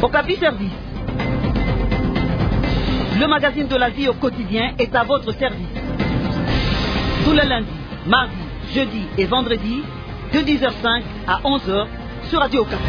Okapi Service. Le magazine de la vie au quotidien est à votre service. Tous les lundis, mardis, jeudis et vendredis, de 10h05 à 11h sur Radio Okapi.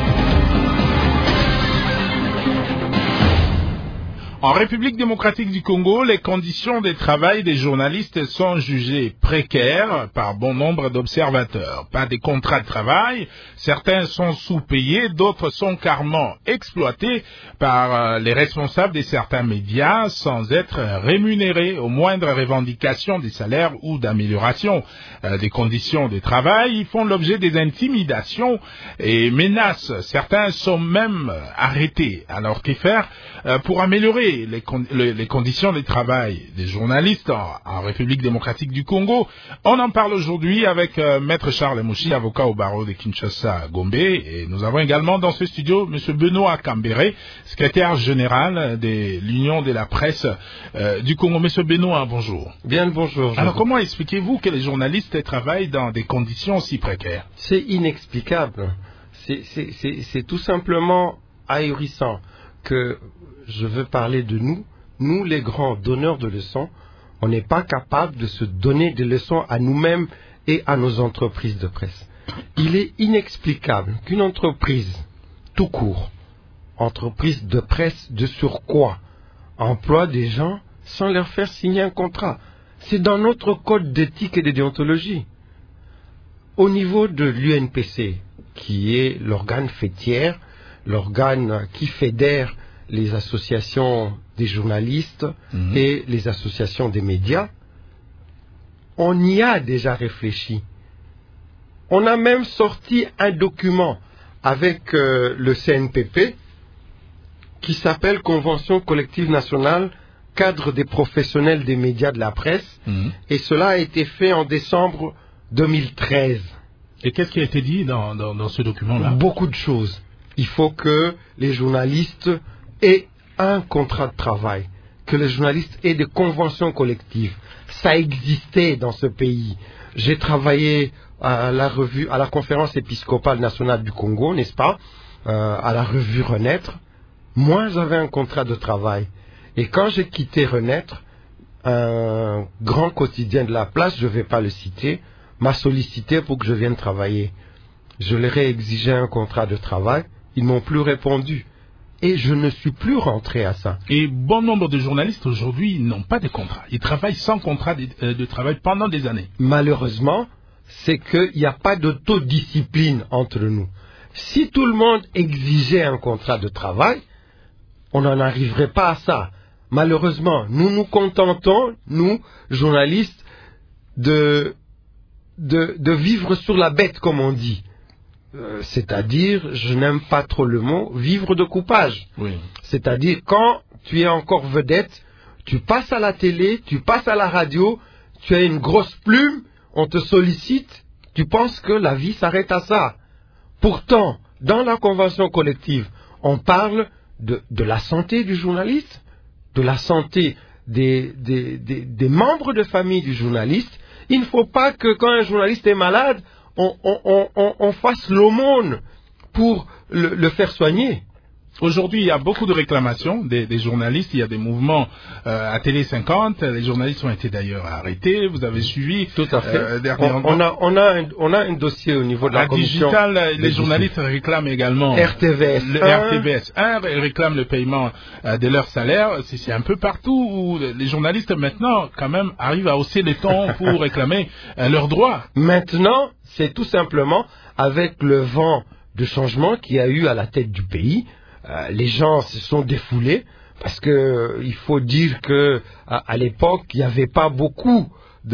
En République démocratique du Congo, les conditions de travail des journalistes sont jugées précaires par bon nombre d'observateurs. Pas de contrats de travail, certains sont sous-payés, d'autres sont carrément exploités par les responsables de certains médias sans être rémunérés aux moindres revendications des salaires ou d'amélioration des conditions de travail. Ils font l'objet des intimidations et menaces. Certains sont même arrêtés. Alors que faire pour améliorer les conditions de travail des journalistes en République démocratique du Congo? On en parle aujourd'hui avec Maître Charles Mouchi, avocat au barreau de Kinshasa Gombe, et nous avons également dans ce studio M. Benoît Cambéré, secrétaire général de l'Union de la presse du Congo. M. Benoît, bonjour. Bien le bonjour. Alors comment expliquez-vous que les journalistes travaillent dans des conditions si précaires? C'est inexplicable. C'est tout simplement ahurissant que je veux parler de nous. Nous, les grands donneurs de leçons, on n'est pas capable de se donner des leçons à nous-mêmes et à nos entreprises de presse. Il est inexplicable qu'une entreprise, tout court, entreprise de presse de surcroît, emploie des gens sans leur faire signer un contrat. C'est dans notre code d'éthique et de déontologie. Au niveau de l'UNPC, qui est l'organe fêtière, l'organe qui fédère les associations des journalistes et les associations des médias, on y a déjà réfléchi. On a même sorti un document avec le CNPP qui s'appelle Convention collective nationale, cadre des professionnels des médias de la presse, et cela a été fait en décembre 2013. Et qu'est-ce qui a été dit dans ce document-là? Beaucoup de choses. Il faut que les journalistes aient un contrat de travail, que les journalistes aient des conventions collectives. Ça existait dans ce pays. J'ai travaillé à la conférence épiscopale nationale du Congo, n'est-ce pas, à la revue Renaître. Moi, j'avais un contrat de travail. Et quand j'ai quitté Renaître, un grand quotidien de la place, je ne vais pas le citer, m'a sollicité pour que je vienne travailler. Je leur ai exigé un contrat de travail. Ils m'ont plus répondu. Et je ne suis plus rentré à ça. Et bon nombre de journalistes aujourd'hui n'ont pas de contrat. Ils travaillent sans contrat de travail pendant des années. Malheureusement, c'est qu'il n'y a pas d'autodiscipline entre nous. Si tout le monde exigeait un contrat de travail, on n'en arriverait pas à ça. Malheureusement, nous nous contentons, nous, journalistes, de vivre sur la bête, comme on dit. C'est-à-dire, je n'aime pas trop le mot, vivre de coupage. Oui. C'est-à-dire, quand tu es encore vedette, tu passes à la télé, tu passes à la radio, tu as une grosse plume, on te sollicite, tu penses que la vie s'arrête à ça. Pourtant, dans la convention collective, on parle de la santé du journaliste, de la santé des membres de famille du journaliste. Il ne faut pas que quand un journaliste est malade, on fasse l'aumône pour le faire soigner. Aujourd'hui, il y a beaucoup de réclamations des journalistes. Il y a des mouvements à Télé 50. Les journalistes ont été d'ailleurs arrêtés. Vous avez suivi. Tout à fait. Dernièrement. On a un dossier au niveau de la commission. Digital, les journalistes réclament également. RTVS. RTVS 1 réclame le paiement de leur salaire. C'est un peu partout où les journalistes maintenant quand même arrivent à hausser les tons pour réclamer leurs droits. Maintenant, c'est tout simplement avec le vent de changement qu'il y a eu à la tête du pays. Les gens se sont défoulés parce que il faut dire que à l'époque il n'y avait pas beaucoup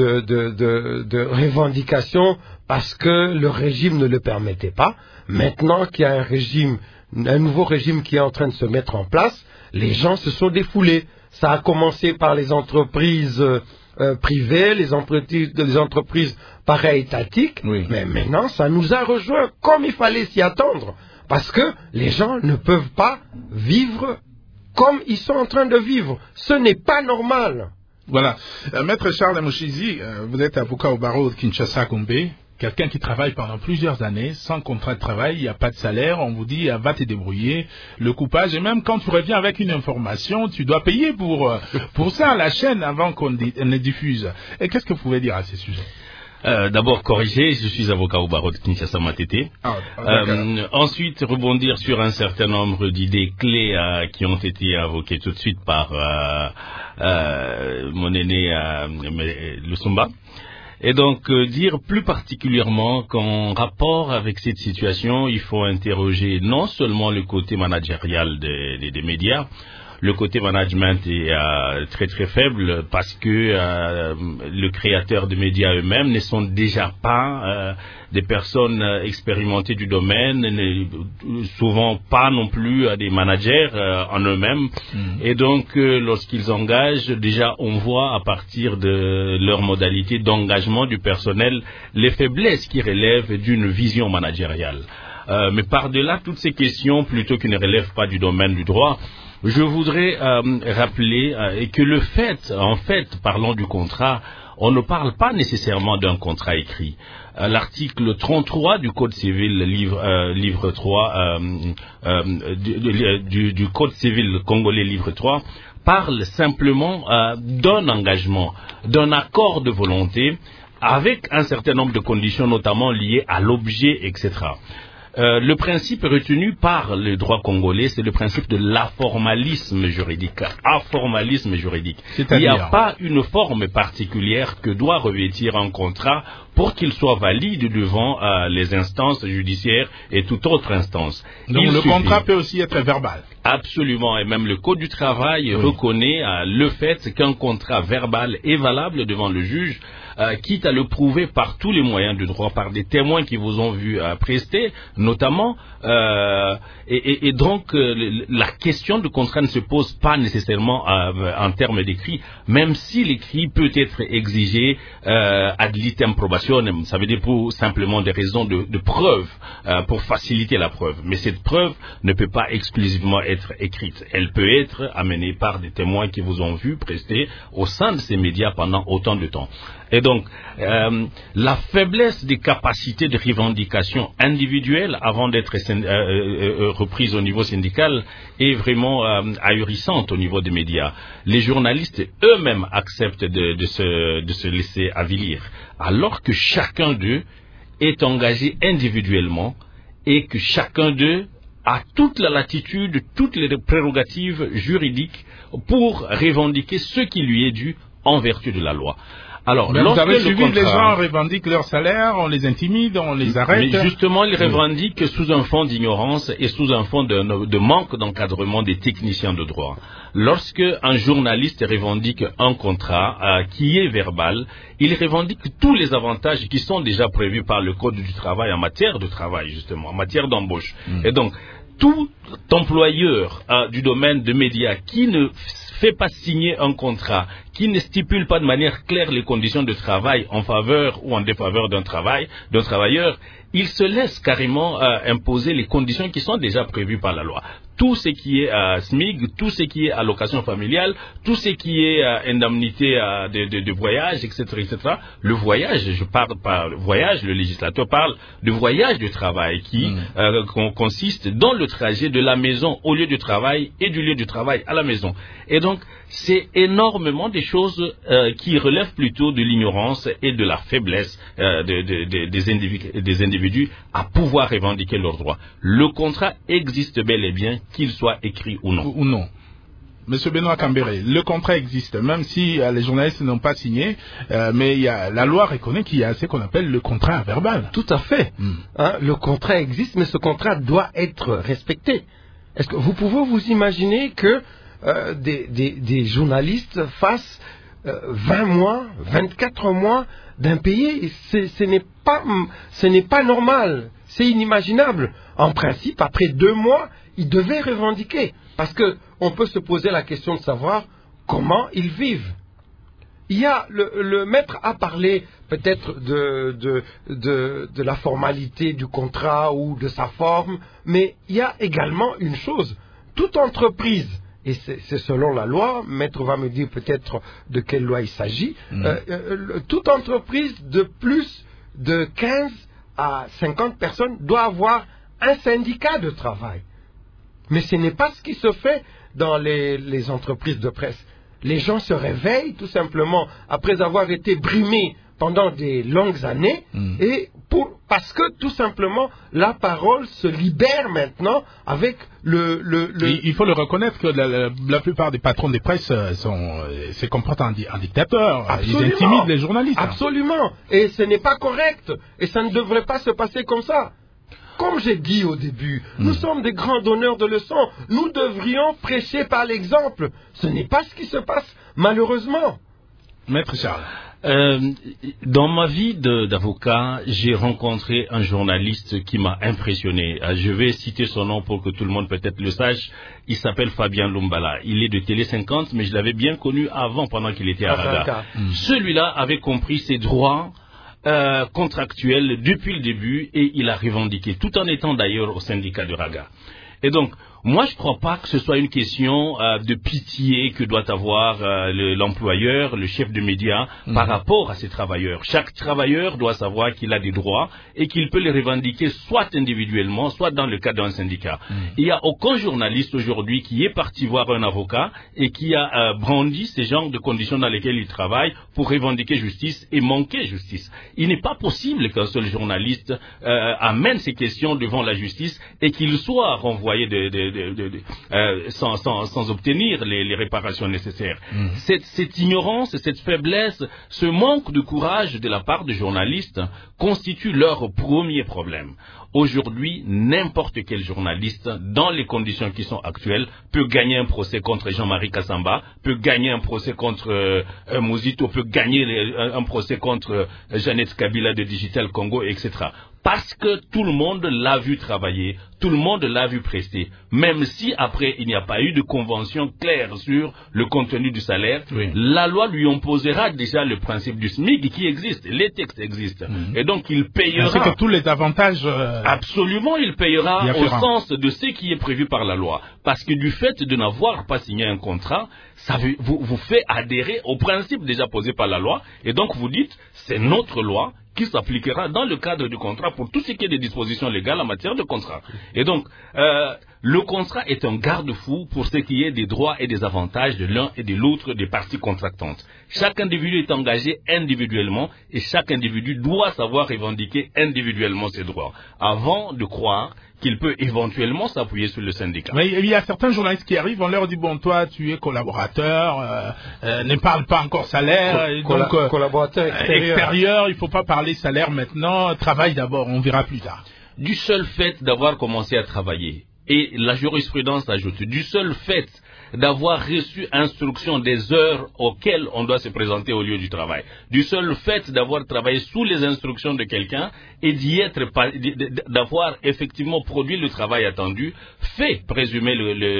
de revendications parce que le régime ne le permettait pas. Maintenant qu'il y a un nouveau régime qui est en train de se mettre en place, les gens se sont défoulés. Ça a commencé par les entreprises privées, les entreprises para-étatiques, oui. Mais maintenant ça nous a rejoints comme il fallait s'y attendre. Parce que les gens ne peuvent pas vivre comme ils sont en train de vivre. Ce n'est pas normal. Voilà. Maître Charles Mouchizi, vous êtes avocat au barreau de Kinshasa Gombe. quelqu'un qui travaille pendant plusieurs années, sans contrat de travail, il n'y a pas de salaire, on vous dit va te débrouiller, le coupage, et même quand tu reviens avec une information, tu dois payer pour ça, la chaîne, avant qu'on ne diffuse. Et qu'est-ce que vous pouvez dire à ces sujets? D'abord corriger, je suis avocat au barreau de Kinshasa Matete. Ensuite, rebondir sur un certain nombre d'idées clés qui ont été invoquées tout de suite par mon aîné Lusumba. Et donc dire plus particulièrement qu'en rapport avec cette situation, il faut interroger non seulement le côté managérial des médias. Le côté management est très très faible parce que le créateur de médias eux-mêmes ne sont déjà pas des personnes expérimentées du domaine, souvent pas non plus des managers en eux-mêmes. Et donc lorsqu'ils engagent, déjà on voit à partir de leur modalité d'engagement du personnel les faiblesses qui relèvent d'une vision managériale. Mais par-delà toutes ces questions, plutôt qui ne relèvent pas du domaine du droit, je voudrais rappeler que le fait, en fait, parlons du contrat, on ne parle pas nécessairement d'un contrat écrit. L'article 33 du Code civil, livre 3, du Code civil congolais, livre 3, parle simplement d'un engagement, d'un accord de volonté avec un certain nombre de conditions, notamment liées à l'objet, etc. Le principe retenu par le droit congolais, c'est le principe de l'aformalisme juridique. Aformalisme juridique. Il n'y a pas une forme particulière que doit revêtir un contrat pour qu'il soit valide devant les instances judiciaires et toute autre instance. Donc le contrat peut aussi être verbal. Absolument, et même le Code du travail reconnaît le fait qu'un contrat verbal est valable devant le juge, quitte à le prouver par tous les moyens du droit, par des témoins qui vous ont vu prester, notamment, et donc la question du contrat ne se pose pas nécessairement en termes d'écrit, même si l'écrit peut être exigé ad litem probationem, ça veut dire pour simplement des raisons de preuve, pour faciliter la preuve. Mais cette preuve ne peut pas exclusivement être écrite, elle peut être amenée par des témoins qui vous ont vu prester au sein de ces médias pendant autant de temps. Et donc, la faiblesse des capacités de revendication individuelle avant d'être reprise au niveau syndical est vraiment ahurissante au niveau des médias. Les journalistes eux-mêmes acceptent de se laisser avilir, alors que chacun d'eux est engagé individuellement et que chacun d'eux a toute la latitude, toutes les prérogatives juridiques pour revendiquer ce qui lui est dû en vertu de la loi. Alors, vous avez suivi que les gens revendiquent leur salaire, on les intimide, on les arrête. Mais justement, ils revendiquent sous un fond d'ignorance et sous un fond de manque d'encadrement des techniciens de droit. Lorsque un journaliste revendique un contrat qui est verbal, il revendique tous les avantages qui sont déjà prévus par le Code du travail en matière de travail, justement, en matière d'embauche. Et donc, tout employeur du domaine de médias qui ne fait pas signer un contrat, qui ne stipule pas de manière claire les conditions de travail en faveur ou en défaveur d'un travailleur, il se laisse carrément imposer les conditions qui sont déjà prévues par la loi. Tout ce qui est SMIG, tout ce qui est allocation familiale, tout ce qui est indemnité de voyage, etc., etc. Le voyage, je parle pas voyage, le législateur parle de voyage de travail qui consiste dans le trajet de la maison au lieu du travail et du lieu du travail à la maison. Et donc, c'est énormément des choses qui relèvent plutôt de l'ignorance et de la faiblesse des individus à pouvoir revendiquer leurs droits. Le contrat existe bel et bien, qu'il soit écrit ou non. Monsieur Benoît Cambéré, le contrat existe, même si les journalistes n'ont pas signé, mais la loi reconnaît qu'il y a ce qu'on appelle le contrat verbal. Tout à fait. Le contrat existe, mais ce contrat doit être respecté. Est-ce que vous pouvez vous imaginer que des journalistes fassent 20 mois, 24 mois d'impayés? Ce n'est pas normal, c'est inimaginable. En principe, après 2 mois, ils devaient revendiquer. Parce qu'on peut se poser la question de savoir comment ils vivent. Il y a le maître a parlé peut-être de la formalité du contrat ou de sa forme, mais il y a également une chose. Toute entreprise, et c'est selon la loi, maître va me dire peut-être de quelle loi il s'agit, toute entreprise de plus de 15 à 50 personnes doit avoir un syndicat de travail. Mais ce n'est pas ce qui se fait dans les entreprises de presse. Les gens se réveillent tout simplement après avoir été brimés pendant des longues années parce que tout simplement la parole se libère maintenant avec Il faut le reconnaître que la plupart des patrons des presses se comportent en dictateurs. Absolument. Ils intimident les journalistes. Absolument. Et ce n'est pas correct. Et ça ne devrait pas se passer comme ça. Comme j'ai dit au début, nous sommes des grands donneurs de leçons. Nous devrions prêcher par l'exemple. Ce n'est pas ce qui se passe, malheureusement. Maître Charles. Dans ma vie d'avocat, j'ai rencontré un journaliste qui m'a impressionné. Je vais citer son nom pour que tout le monde peut-être le sache. Il s'appelle Fabien Lumbala. Il est de Télé 50, mais je l'avais bien connu avant, pendant qu'il était à Raga. Celui-là avait compris ses droits contractuels depuis le début et il a revendiqué, tout en étant d'ailleurs au syndicat de Raga. Et donc, moi, je ne crois pas que ce soit une question de pitié que doit avoir l'employeur, le chef de médias, par rapport à ses travailleurs. Chaque travailleur doit savoir qu'il a des droits et qu'il peut les revendiquer soit individuellement, soit dans le cadre d'un syndicat. Il n'y a aucun journaliste aujourd'hui qui est parti voir un avocat et qui a brandi ces genres de conditions dans lesquelles il travaille pour revendiquer justice et manquer justice. Il n'est pas possible qu'un seul journaliste amène ces questions devant la justice et qu'il soit renvoyé sans obtenir les réparations nécessaires. Cette ignorance, cette faiblesse, ce manque de courage de la part des journalistes constitue leur premier problème. Aujourd'hui, n'importe quel journaliste, dans les conditions qui sont actuelles, peut gagner un procès contre Jean-Marie Kassamba, peut gagner un procès contre Mouzito, peut gagner un procès contre Jeannette Kabila de Digital Congo, etc. Parce que tout le monde l'a vu travailler, tout le monde l'a vu prester. Même si après il n'y a pas eu de convention claire sur le contenu du salaire, la loi lui imposera déjà le principe du SMIC qui existe, les textes existent. Et donc il payera... C'est que tous les avantages... Absolument, il payera au sens de ce qui est prévu par la loi. Parce que du fait de n'avoir pas signé un contrat, ça vous fait adhérer au principe déjà posé par la loi. Et donc vous dites, c'est notre loi qui s'appliquera dans le cadre du contrat pour tout ce qui est des dispositions légales en matière de contrat. Et donc, le contrat est un garde-fou pour ce qui est des droits et des avantages de l'un et de l'autre des parties contractantes. Chaque individu est engagé individuellement et chaque individu doit savoir revendiquer individuellement ses droits avant de croire qu'il peut éventuellement s'appuyer sur le syndicat. Mais il y a certains journalistes qui arrivent, on leur dit, bon, toi, tu es collaborateur, ne parle pas encore salaire, collaborateur extérieur, il ne faut pas parler salaire maintenant, travaille d'abord, on verra plus tard. Du seul fait d'avoir commencé à travailler, et la jurisprudence ajoute, du seul fait d'avoir reçu instruction des heures auxquelles on doit se présenter au lieu du travail, du seul fait d'avoir travaillé sous les instructions de quelqu'un et d'avoir effectivement produit le travail attendu, fait présumer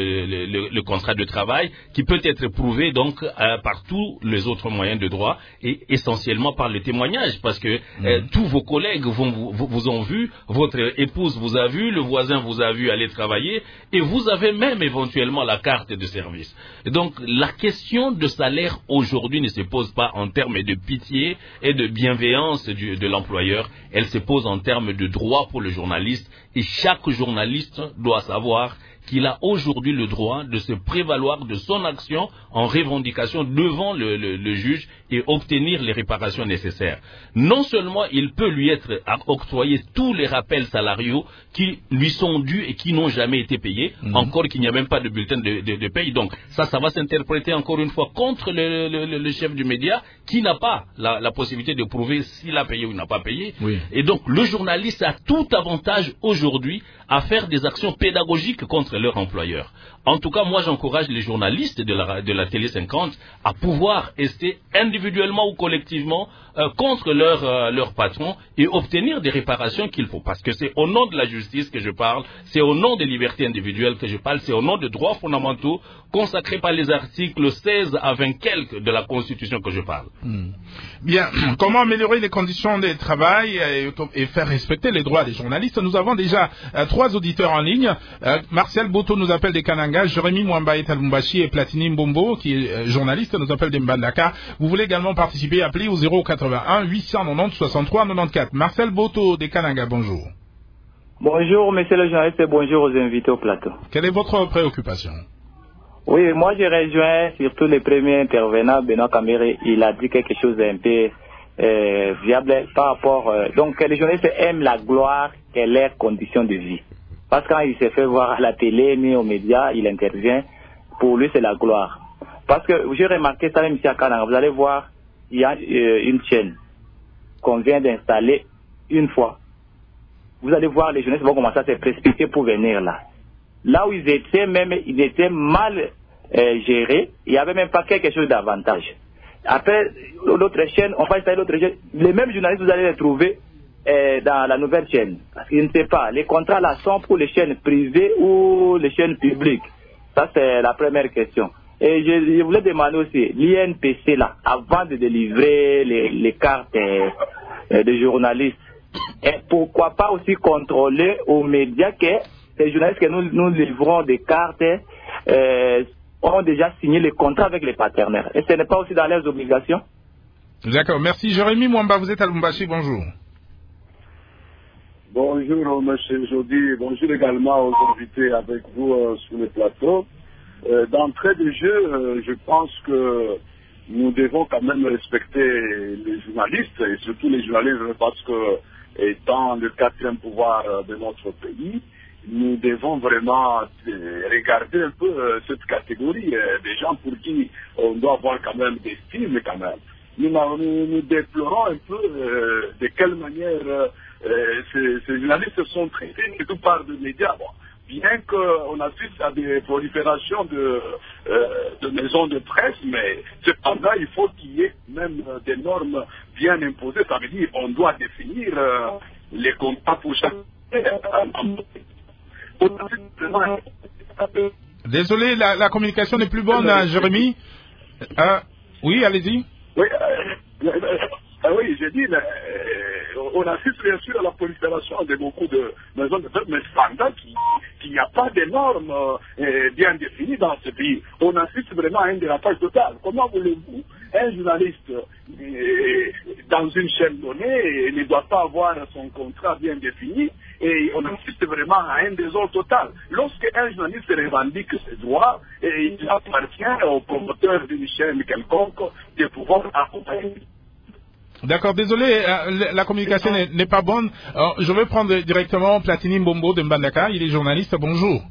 le contrat de travail qui peut être prouvé donc par tous les autres moyens de droit et essentiellement par le témoignage, parce que tous vos collègues vous ont vu, votre épouse vous a vu, le voisin vous a vu aller travailler et vous avez même éventuellement la carte de service. Et donc la question de salaire aujourd'hui ne se pose pas en termes de pitié et de bienveillance de l'employeur, elle se pose en termes de droit pour le journaliste et chaque journaliste doit savoir qu'il a aujourd'hui le droit de se prévaloir de son action en revendication devant le juge et obtenir les réparations nécessaires. Non seulement il peut lui être octroyé tous les rappels salariaux qui lui sont dus et qui n'ont jamais été payés, encore qu'il n'y a même pas de bulletin de paye. Donc ça va s'interpréter encore une fois contre le chef du média qui n'a pas la possibilité de prouver s'il a payé ou n'a pas payé. Et donc le journaliste a tout avantage aujourd'hui à faire des actions pédagogiques contre leur employeur. En tout cas, moi j'encourage les journalistes de la Télé 50 à pouvoir rester individuellement ou collectivement contre leur patron et obtenir des réparations qu'il faut. Parce que c'est au nom de la justice que je parle, c'est au nom des libertés individuelles que je parle, c'est au nom des droits fondamentaux consacrés par les articles 16 à 20 quelques de la Constitution que je parle. Bien, comment améliorer les conditions de travail et faire respecter les droits des journalistes? Nous avons déjà 3 auditeurs en ligne. Marcel Boto nous appelle des Kananga, Jérémy Mwambaye Talumbashi et Platini Mbombo, qui est journaliste, nous appelle des Mbandaka. Vous voulez également participer, appelez au 082 81 890 63 94. Marcel Boto des Kananga, bonjour. Bonjour, monsieur le journaliste, et bonjour aux invités au plateau. Quelle est votre préoccupation? Oui, moi je rejoins surtout les premiers intervenants, Benoît Kamere. Il a dit quelque chose d'un peu viable par rapport... donc les journalistes aiment la gloire et leurs conditions de vie. Parce que quand il s'est fait voir à la télé, ni aux médias, il intervient. Pour lui, c'est la gloire. Parce que j'ai remarqué ça même ici à Kananga. Vous allez voir, il y a une chaîne qu'on vient d'installer une fois. Vous allez voir, les journalistes vont commencer à se précipiter pour venir là. Là où ils étaient mal gérés, il n'y avait même pas quelque chose d'avantage. Après, l'autre chaîne, on va installer l'autre chaîne. Les mêmes journalistes, vous allez les trouver dans la nouvelle chaîne. Parce qu'ils ne savent pas, les contrats là sont pour les chaînes privées ou les chaînes publiques. Ça, c'est la première question. Et je voulais demander aussi, l'INPC là, avant de délivrer les cartes de journalistes, et pourquoi pas aussi contrôler aux médias que ces journalistes que nous livrons des cartes ont déjà signé les contrats avec les partenaires. Et ce n'est pas aussi dans leurs obligations? D'accord, merci. Jérémy Mwamba, vous êtes à Lubumbashi, bonjour. Bonjour, monsieur Jody. Bonjour également aux invités avec vous sur le plateau. D'entrée de jeu, je pense que nous devons quand même respecter les journalistes, et surtout les journalistes, parce que, étant le quatrième pouvoir de notre pays, nous devons vraiment regarder un peu cette catégorie des gens pour qui on doit avoir quand même des films quand même. Nous déplorons un peu de quelle manière ces journalistes sont traités de toutes parts des médias. Bon, bien qu'on assiste à des proliférations de maisons de presse, mais cependant il faut qu'il y ait même des normes bien imposées. Ça veut dire qu'on doit définir les contrats pour chaque... Désolé, la communication n'est plus bonne, Jérémy. Oui, allez-y. Oui, oui, j'ai dit, on assiste bien sûr à la prolifération de beaucoup de maisons de presse, mais cependant qu'il n'y a pas de normes bien définies dans ce pays. On assiste vraiment à un dérapage total. Comment voulez-vous, un journaliste dans une chaîne donnée ne doit pas avoir son contrat bien défini, et on assiste vraiment à un désordre total. Lorsqu'un journaliste revendique ses droits, il appartient au promoteur d'une chaîne quelconque de pouvoir accompagner. D'accord, désolé, la communication n'est pas bonne. Alors, je vais prendre directement Platini Mbombo de Mbandaka, il est journaliste, bonjour.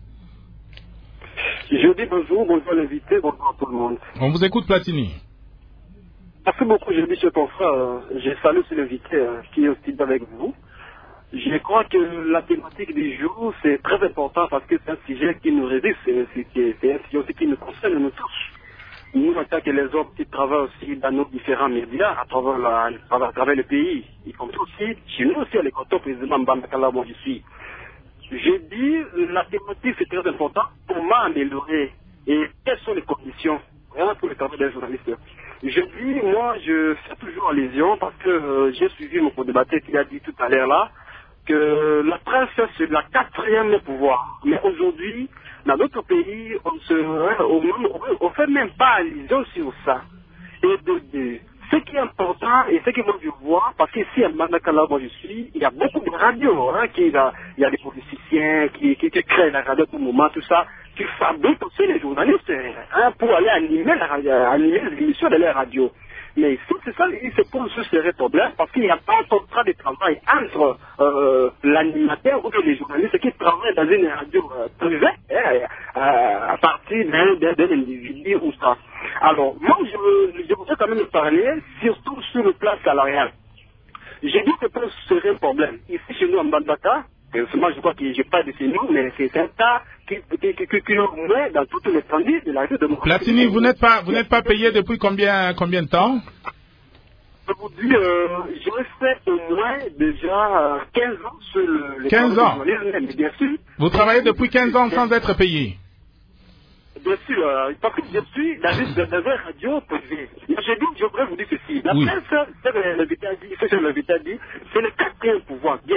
Je dis bonjour, bonjour l'invité, bonjour à tout le monde. On vous écoute, Platini. Merci beaucoup, je dis ce confrère, je salue ce l'invité qui est aussi avec vous. Je crois que la thématique du jour, c'est très important parce que c'est un sujet qui nous résiste, c'est un sujet aussi qui nous concerne, nous touche. Nous, en tant que les hommes qui travaillent aussi dans nos différents médias, à travers le pays, y compris aussi, chez nous aussi, à l'école président Mbandakala, moi je suis. Je dis, la thématique c'est très important, comment améliorer et quelles sont les conditions pour le travail des journalistes. Je dis, moi, je fais toujours allusion parce que j'ai suivi mon co-débatteur qui a dit tout à l'heure là, que la presse c'est la quatrième pouvoir. Mais aujourd'hui, dans d'autres pays, on fait même pas allusion sur ça. Et ce qui est important et ce que moi je vois, parce qu'ici à Mbandakala, moi je suis, il y a beaucoup de radios, il y a des politiciens qui créent la radio à tout moment, tout ça, qui fabriquent aussi les journalistes pour aller animer les émissions de la radio. Mais ici, c'est ça, il se pose ce serait problème parce qu'il n'y a pas un contrat de travail entre l'animateur ou les journalistes qui travaillent dans une radio privée à partir d'un individu ou ça. Alors, moi, je voudrais quand même parler surtout sur le plan salarial. J'ai dit que ce serait un problème. Ici, chez nous, en Mbandaka, moi, je crois que je n'ai pas de chez nous, mais c'est un cas qui nous met dans toute l'étendue de la vie de mon Platini, vous n'êtes pas payé depuis combien de temps? Je vous dis, j'ai fait au moins déjà 15 ans sur le 15 ans. Bien sûr. Vous travaillez depuis 15 ans sans être payé? Bien sûr, parce que je suis dans une radio privée. Je voudrais vous dire ceci. La presse, c'est le dit, c'est le quatrième pouvoir. Bien.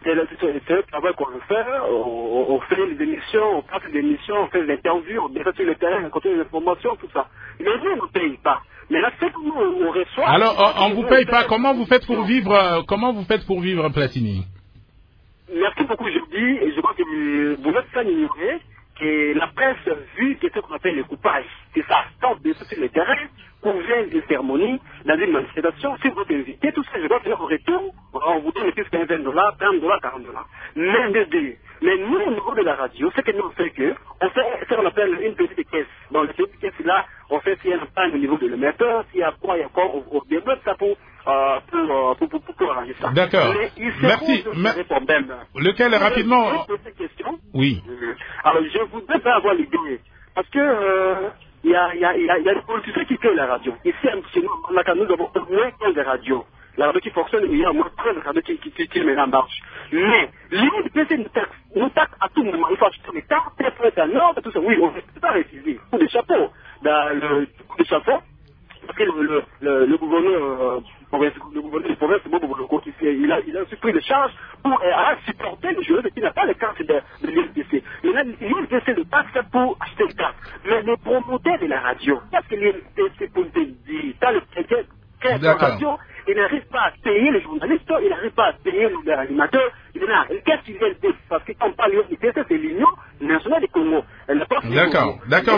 c'est le travail qu'on veut faire. On fait les émissions, on passe les émissions, on fait des interviews, on débat sur le terrain, on continue les informations, tout ça. Mais nous, on ne paye pas. Mais là, c'est comme on reçoit. Alors, on vous paye pas. Comment vous faites pour vivre, Platini? Merci beaucoup, je dis, et je crois que vous n'êtes pas ignoré que la presse, vu que ce qu'on appelle le coupage, que ça tente de sur le terrain, qu'on vient des cérémonies, dans une manifestation, si vous êtes invité, tout ça, je dois faire au retour, on vous donne plus qu'un $20, $30, $40. Mais nous, au niveau de la radio, ce que nous on fait que, on fait ce qu'on appelle une petite caisse. Dans les petites caisses là, on fait s'il y a un panne au niveau de l'émetteur, s'il y a quoi, on développe ça pour arranger ça. D'accord. Merci. Lequel rapidement? Oui. Alors, je voudrais pas avoir l'idée. Parce que, il y a des politiciens qui créent la radio. Ici, chez nous, nous avons au moins 15 radios. La radio qui fonctionne, il y a au moins 13 radios qui met en marche. Mais, l'UNPC nous taxe à tout moment. Il faut acheter les cartes, être un ordre, tout ça. Oui, on ne peut pas refuser. Coup de chapeau. Le coup de chapeau, parce que le gouverneur de province, il a aussi pris les charges pour supporter les journalistes qui n'ont pas les cartes de l'UNPC. L'UNPC le taxe pour acheter les cartes. Mais les promoteurs de la radio, qu'est-ce que l'UNPC pour te dire? T'as le radio, il n'arrive pas à payer les journalistes, il n'arrive pas à payer l'animateur. Qu'est-ce qu'il veut dire? Parce que quand on parle de l'UNPC, c'est l'Union nationale du Congo. D'accord,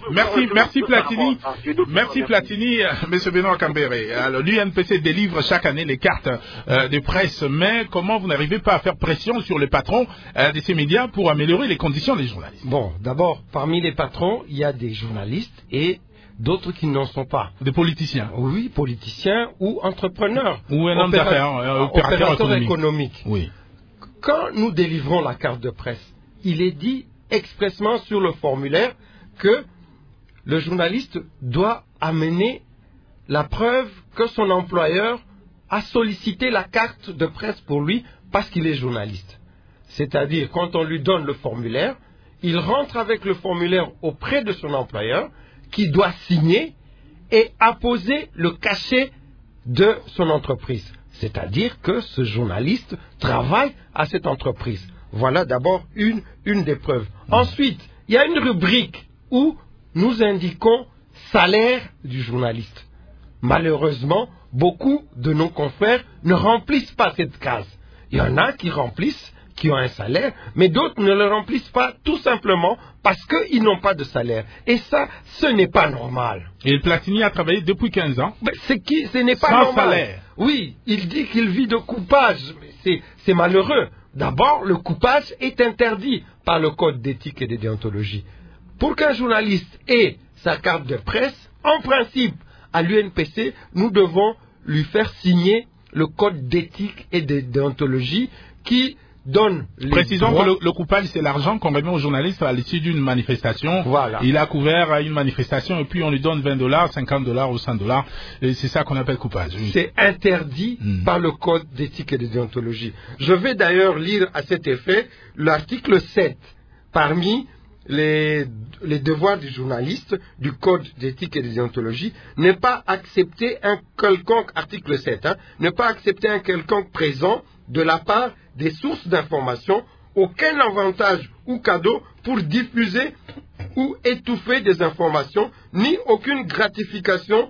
merci Platini. Merci Platini, M. Benoît Cambéré. Alors, l'UNPC délivre chaque année les cartes de presse, mais comment vous n'arrivez pas à faire pression sur les patrons de ces médias pour améliorer les conditions des journalistes? Bon, d'abord, parmi les patrons, il y a des journalistes et d'autres qui n'en sont pas. Des politiciens? Oui, politiciens ou entrepreneurs. Ou un homme d'affaires, opérateur économique. Oui. Quand nous délivrons la carte de presse, il est dit expressément sur le formulaire que le journaliste doit amener la preuve que son employeur a sollicité la carte de presse pour lui parce qu'il est journaliste. C'est-à-dire, quand on lui donne le formulaire, il rentre avec le formulaire auprès de son employeur qui doit signer et apposer le cachet de son entreprise. C'est-à-dire que ce journaliste travaille à cette entreprise. Voilà d'abord une des preuves. Ensuite, il y a une rubrique où nous indiquons salaire du journaliste. Malheureusement, beaucoup de nos confrères ne remplissent pas cette case. Il y en a qui remplissent, qui ont un salaire, mais d'autres ne le remplissent pas tout simplement parce qu'ils n'ont pas de salaire. Et ça, ce n'est pas normal. Et Platini a travaillé depuis 15 ans. Mais ce n'est pas sans normal. Salaire. Oui, il dit qu'il vit de coupage. C'est malheureux. D'abord, le coupage est interdit par le code d'éthique et de déontologie. Pour qu'un journaliste ait sa carte de presse, en principe, à l'UNPC, nous devons lui faire signer le code d'éthique et de déontologie qui donne les Précisons droits. que le coupable, c'est l'argent qu'on remet au journaliste à l'issue d'une manifestation. Voilà. Il a couvert une manifestation et puis on lui donne $20, $50 ou $100. Et c'est ça qu'on appelle coupable. Oui. C'est interdit par le code d'éthique et de déontologie. Je vais d'ailleurs lire à cet effet l'article 7 parmi les devoirs du journaliste du code d'éthique et de déontologie. Ne pas accepter un quelconque, article 7, ne pas accepter un quelconque présent de la part des sources d'information, aucun avantage ou cadeau pour diffuser ou étouffer des informations, ni aucune gratification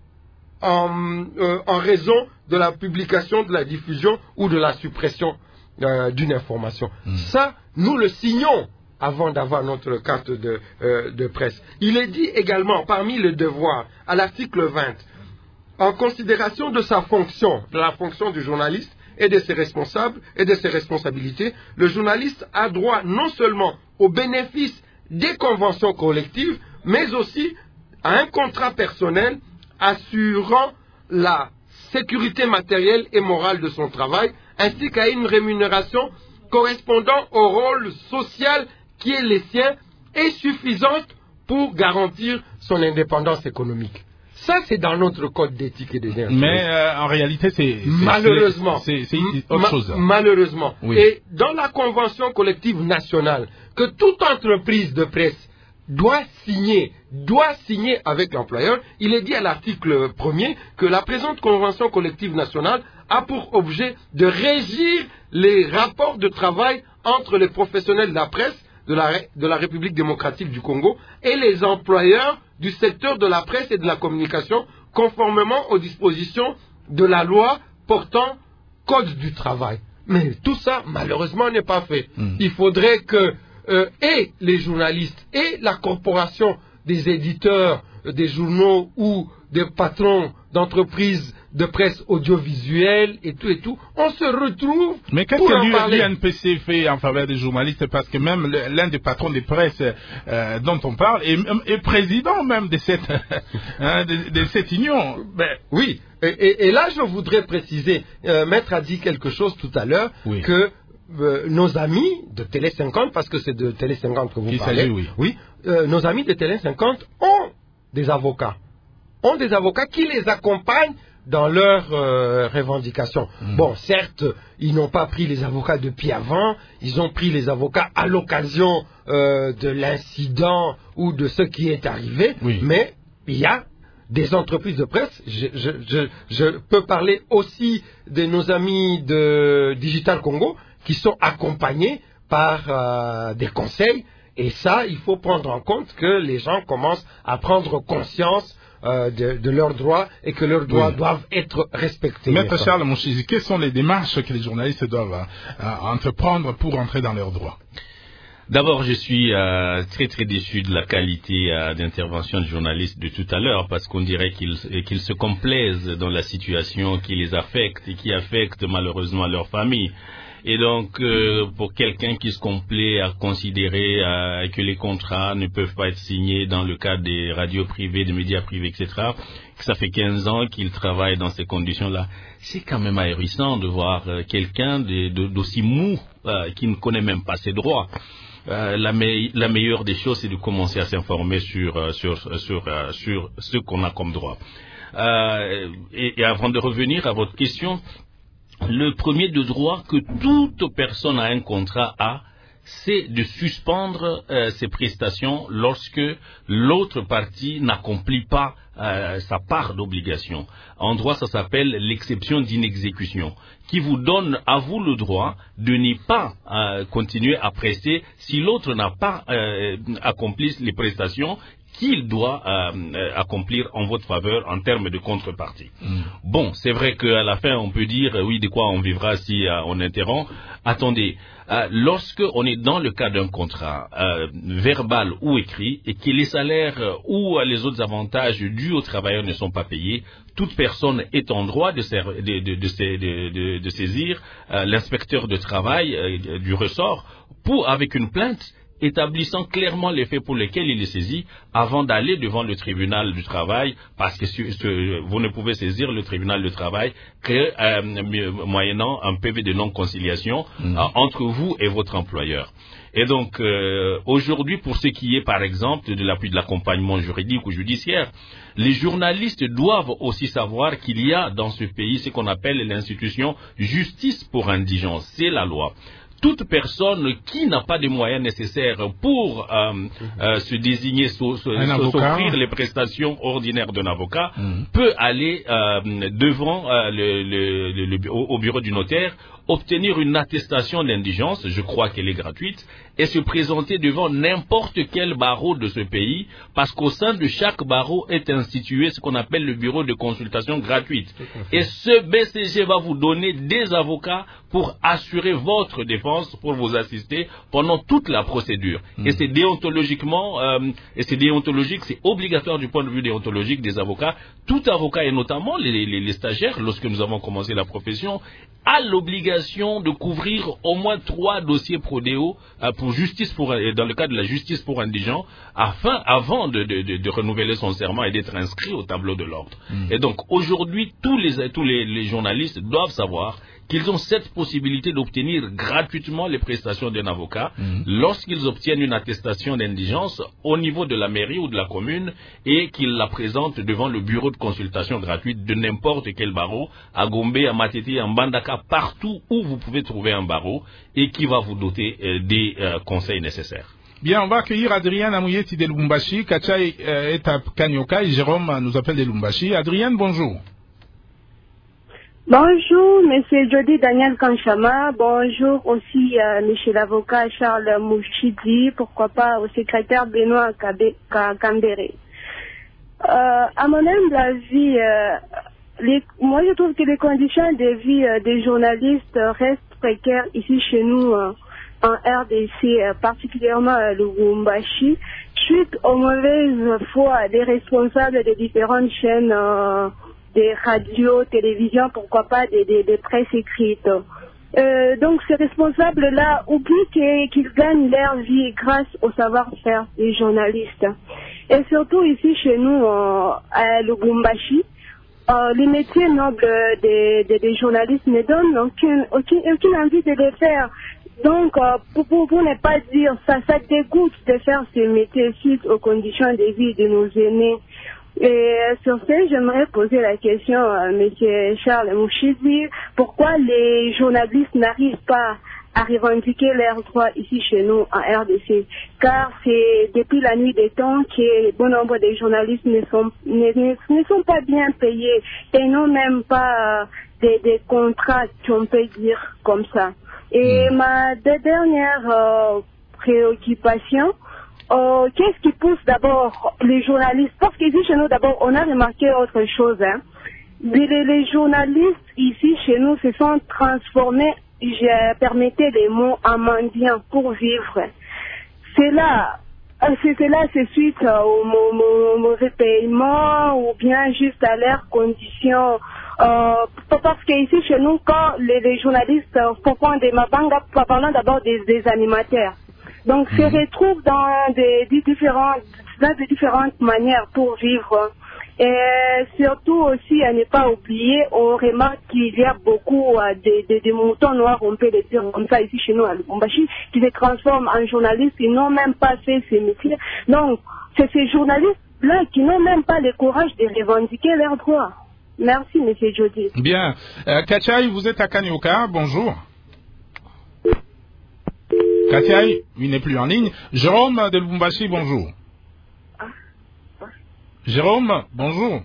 en raison de la publication, de la diffusion ou de la suppression d'une information. Ça, nous le signons avant d'avoir notre carte de presse. Il est dit également, parmi les devoirs, à l'article 20, en considération de sa fonction, de la fonction du journaliste, et de ses responsables et de ses responsabilités, le journaliste a droit non seulement au bénéfice des conventions collectives, mais aussi à un contrat personnel assurant la sécurité matérielle et morale de son travail, ainsi qu'à une rémunération correspondant au rôle social qui est le sien et suffisante pour garantir son indépendance économique. Ça, c'est dans notre code d'éthique et de déontologie. Mais en réalité, c'est malheureusement, c'est autre chose. Malheureusement. Oui. Et dans la convention collective nationale, que toute entreprise de presse doit signer avec l'employeur, il est dit à l'article 1er que la présente convention collective nationale a pour objet de régir les rapports de travail entre les professionnels de la presse de la République démocratique du Congo et les employeurs du secteur de la presse et de la communication, conformément aux dispositions de la loi portant Code du travail. Mais tout ça, malheureusement, n'est pas fait. Il faudrait que et les journalistes et la corporation des éditeurs des journaux ou des patrons d'entreprises de presse audiovisuelle et tout, on se retrouve. Mais qu'est-ce que l'UNPC fait en faveur des journalistes? Parce que même l'un des patrons des presses dont on parle est président même de cette, de cette union. Oui, et là je voudrais préciser, Maître a dit quelque chose tout à l'heure, que nos amis de Télé 50, parce que c'est de Télé 50 que vous parlez, nos amis de Télé 50 ont des avocats qui les accompagnent dans leurs revendications. Bon, certes, ils n'ont pas pris les avocats depuis avant, ils ont pris les avocats à l'occasion de l'incident ou de ce qui est arrivé, mais il y a des entreprises de presse. Je peux parler aussi de nos amis de Digital Congo qui sont accompagnés par des conseils, et ça, il faut prendre en compte que les gens commencent à prendre conscience de leurs droits et que leurs droits doivent être respectés. Maître Charles Mouchizi, quelles sont les démarches que les journalistes doivent entreprendre pour entrer dans leurs droits? D'abord, je suis très très déçu de la qualité d'intervention du journaliste de tout à l'heure, parce qu'on dirait qu'ils se complaisent dans la situation qui les affecte et qui affecte malheureusement leur famille. Et donc, pour quelqu'un qui se complaît à considérer que les contrats ne peuvent pas être signés dans le cadre des radios privées, des médias privés, etc., que ça fait 15 ans qu'il travaille dans ces conditions-là, c'est quand même ahurissant de voir quelqu'un d'aussi mou, qui ne connaît même pas ses droits. La meilleure des choses, c'est de commencer à s'informer sur ce qu'on a comme droit. Et avant de revenir à votre question, le premier de droit que toute personne à un contrat a, c'est de suspendre ses prestations lorsque l'autre partie n'accomplit pas sa part d'obligation. En droit, ça s'appelle l'exception d'inexécution, qui vous donne à vous le droit de ne pas continuer à prester si l'autre n'a pas accompli les prestations qu'il doit accomplir en votre faveur en termes de contrepartie. Bon, c'est vrai qu'à la fin, on peut dire, oui, de quoi on vivra si on interrompt. Attendez, lorsque on est dans le cas d'un contrat verbal ou écrit et que les salaires ou les autres avantages dus aux travailleurs ne sont pas payés, toute personne est en droit de saisir l'inspecteur de travail du ressort avec une plainte établissant clairement les faits pour lesquels il est saisi avant d'aller devant le tribunal du travail, parce que vous ne pouvez saisir le tribunal du travail que moyennant un PV de non-conciliation entre vous et votre employeur. Et donc, aujourd'hui, pour ce qui est, par exemple, de l'appui de l'accompagnement juridique ou judiciaire, les journalistes doivent aussi savoir qu'il y a dans ce pays ce qu'on appelle l'institution justice pour indigence. C'est la loi. Toute personne qui n'a pas de moyens nécessaires pour se désigner, s'offrir les prestations ordinaires d'un avocat, peut aller devant au bureau du notaire, obtenir une attestation d'indigence, je crois qu'elle est gratuite, et se présenter devant n'importe quel barreau de ce pays, parce qu'au sein de chaque barreau est institué ce qu'on appelle le bureau de consultation gratuite. Et ce BCG va vous donner des avocats pour assurer votre défense, pour vous assister pendant toute la procédure. Et c'est déontologiquement, c'est obligatoire du point de vue déontologique des avocats. Tout avocat, et notamment les stagiaires, lorsque nous avons commencé la profession, a l'obligation de couvrir au moins 3 dossiers prodéo dans le cadre de la justice pour indigents, avant de renouveler son serment et d'être inscrit au tableau de l'ordre. Et donc aujourd'hui, tous les journalistes doivent savoir qu'ils ont cette possibilité d'obtenir gratuitement les prestations d'un avocat lorsqu'ils obtiennent une attestation d'indigence au niveau de la mairie ou de la commune et qu'ils la présentent devant le bureau de consultation gratuite de n'importe quel barreau, à Gombe, à Matete, à Mbandaka, partout où vous pouvez trouver un barreau et qui va vous doter des conseils nécessaires. Bien, on va accueillir Adrien Amouyeti de Lubumbashi. Kacha est à Kanyoka et Jérôme nous appelle de Lubumbashi. Adrien, bonjour. Bonjour, monsieur Jody Daniel Kanchama. Bonjour aussi, monsieur l'avocat Charles Mouchidi. Pourquoi pas au secrétaire Benoît Kambere. À mon humble avis, moi je trouve que les conditions de vie des journalistes restent précaires ici chez nous en RDC, particulièrement à Lubumbashi, suite aux mauvaises foi des responsables des différentes chaînes des radios, télévisions, pourquoi pas des presses écrites. Donc ces responsables-là oublient qu'ils gagnent leur vie grâce au savoir-faire des journalistes. Et surtout ici chez nous, à Lubumbashi, les métiers nobles des journalistes ne donnent aucune envie de les faire. Donc, pour ne pas dire ça dégoûte de faire ces métiers suite aux conditions de vie de nos aînés. Et sur ce, j'aimerais poser la question à M. Charles Mouchidi, pourquoi les journalistes n'arrivent pas à revendiquer leurs droits ici chez nous en RDC, car c'est depuis la nuit des temps que bon nombre de journalistes ne sont pas bien payés et n'ont même pas des contrats, on peut dire comme ça. Et ma dernière préoccupation, qu'est-ce qui pousse d'abord les journalistes? Parce qu'ici chez nous, d'abord, on a remarqué autre chose. Les journalistes ici chez nous se sont transformés, permettez les mots, en mendiants pour vivre. C'est suite au mauvais paiement ou bien juste à leurs conditions. Parce qu'ici chez nous, quand les journalistes font des mabangas, parlant d'abord des animateurs. Donc, se retrouvent dans des différentes manières pour vivre. Et surtout aussi, à ne pas oublier, on remarque qu'il y a beaucoup de moutons noirs, on peut les dire comme ça ici chez nous à Lubumbashi, qui se transforment en journalistes, qui n'ont même pas fait ces métiers. Donc, c'est ces journalistes-là qui n'ont même pas le courage de revendiquer leurs droits. Merci, M. Jody. Bien. Kachai, vous êtes à Kanyoka, bonjour. Kachai, il n'est plus en ligne. Jérôme de Lubumbashi, bonjour. Jérôme, bonjour.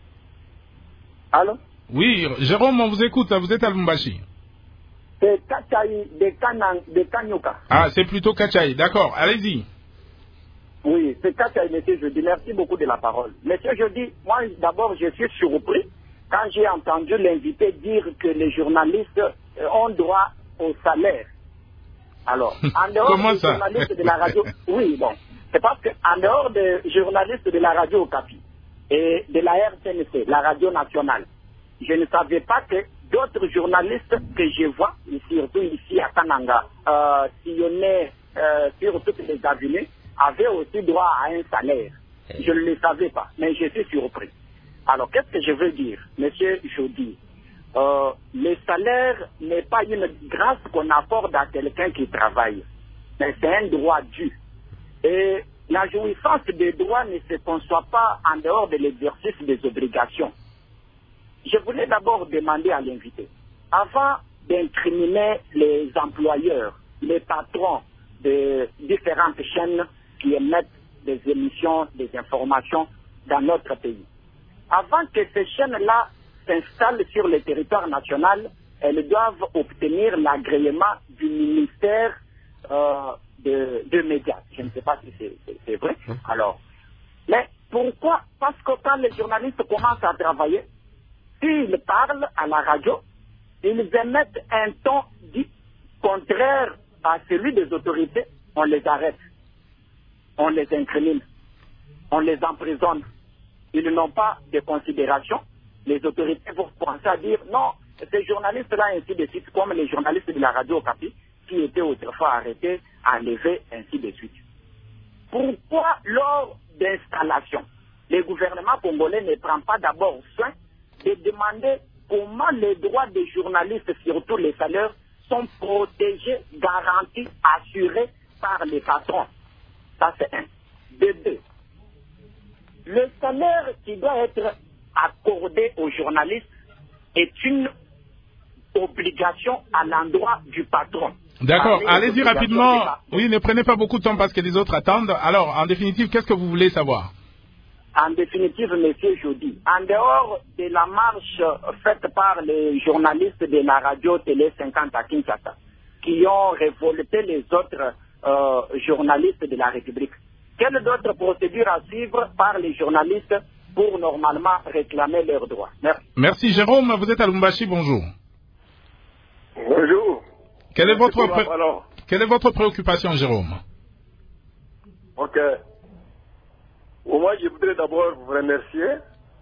Allô? Oui, Jérôme, on vous écoute, vous êtes à Lubumbashi. C'est Kachai de Kanyoka. Ah, c'est plutôt Kachai, d'accord, allez-y. Oui, c'est Kachai, monsieur Jody. Merci beaucoup de la parole. Monsieur Jody, moi d'abord je suis surpris quand j'ai entendu l'invité dire que les journalistes ont droit au salaire. Alors, en dehors des journalistes de la radio, oui, bon, c'est parce qu'en dehors des journalistes de la radio Okapi et de la RTNC, la radio nationale, je ne savais pas que d'autres journalistes que je vois, surtout ici à Kananga, sillonnés sur toutes les avenues, avaient aussi droit à un salaire. Je ne le savais pas, mais je suis surpris. Alors, qu'est-ce que je veux dire, monsieur Jody? Le salaire n'est pas une grâce qu'on accorde à quelqu'un qui travaille, mais c'est un droit dû. Et la jouissance des droits ne se conçoit pas en dehors de l'exercice des obligations. Je voulais d'abord demander à l'invité, avant d'incriminer les employeurs, les patrons de différentes chaînes qui émettent des émissions, des informations dans notre pays, avant que ces chaînes-là s'installent sur le territoire national, elles doivent obtenir l'agrément du ministère de médias. Je ne sais pas si c'est vrai. Alors, mais pourquoi? Parce que quand les journalistes commencent à travailler, s'ils parlent à la radio, ils émettent un ton dit contraire à celui des autorités, on les arrête, on les incrimine, on les emprisonne. Ils n'ont pas de considération. Les autorités vont commencer à dire non, ces journalistes-là, ainsi de suite, comme les journalistes de la radio Okapi, qui étaient autrefois arrêtés, enlevés, ainsi de suite. Pourquoi, lors d'installation, le gouvernement congolais ne prend pas d'abord soin de demander comment les droits des journalistes, surtout les salaires, sont protégés, garantis, assurés par les patrons? Ça, c'est un. De deux, le salaire qui doit être accordé aux journalistes est une obligation à l'endroit du patron. D'accord, allez-y rapidement. Oui, ne prenez pas beaucoup de temps parce que les autres attendent. Alors, en définitive, qu'est-ce que vous voulez savoir? En définitive, monsieur Jody, en dehors de la marche faite par les journalistes de la radio Télé 50 à Kinshasa, qui ont révolté les autres journalistes de la République, quelle d'autres procédures à suivre par les journalistes pour normalement réclamer leurs droits? Merci. Merci Jérôme, vous êtes à Lubumbashi, bonjour. Bonjour. Quelle est votre préoccupation, Jérôme? Ok. Moi, je voudrais d'abord vous remercier.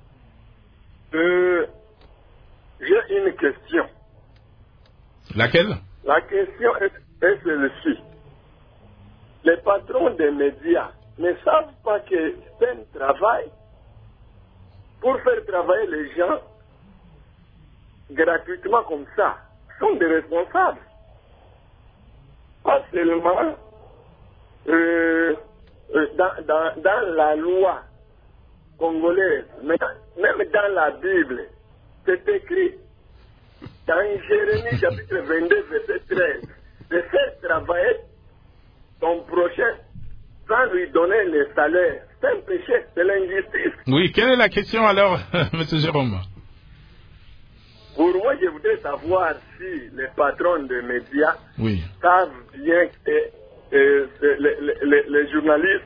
J'ai une question. Laquelle? La question est celle-ci. Les patrons des médias ne savent pas que c'est un travail pour faire travailler les gens gratuitement comme ça. Ils sont des responsables. Pas seulement dans la loi congolaise, mais même dans la Bible, c'est écrit dans Jérémie chapitre 22, verset 13, de faire travailler ton prochain sans lui donner le salaire. C'est un péché, c'est l'injustice. Oui, quelle est la question alors, M. Jérôme? Pour moi, je voudrais savoir si les patrons des médias savent bien que les journalistes